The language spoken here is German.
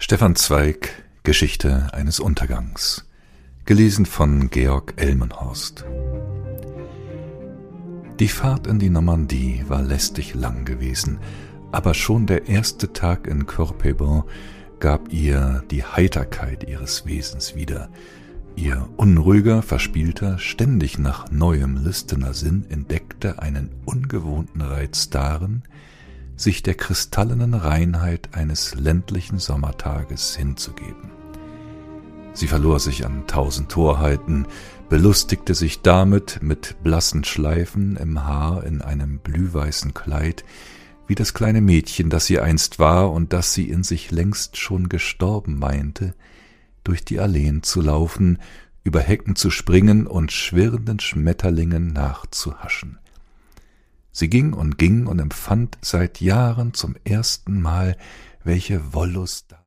Stefan Zweig, Geschichte eines Untergangs. Gelesen von Georg Elmenhorst. Die Fahrt in die Normandie war lästig lang gewesen, aber schon der erste Tag in Corpébon gab ihr die Heiterkeit ihres Wesens wieder. Ihr unruhiger, verspielter, ständig nach neuem lüsterner Sinn entdeckte einen ungewohnten Reiz darin, sich der kristallenen Reinheit eines ländlichen Sommertages hinzugeben. Sie verlor sich an 1000 Torheiten, belustigte sich damit mit blassen Schleifen im Haar in einem blühweißen Kleid, wie das kleine Mädchen, das sie einst war und das sie in sich längst schon gestorben meinte, durch die Alleen zu laufen, über Hecken zu springen und schwirrenden Schmetterlingen nachzuhaschen. Sie ging und empfand seit Jahren zum ersten Mal, welche Wollust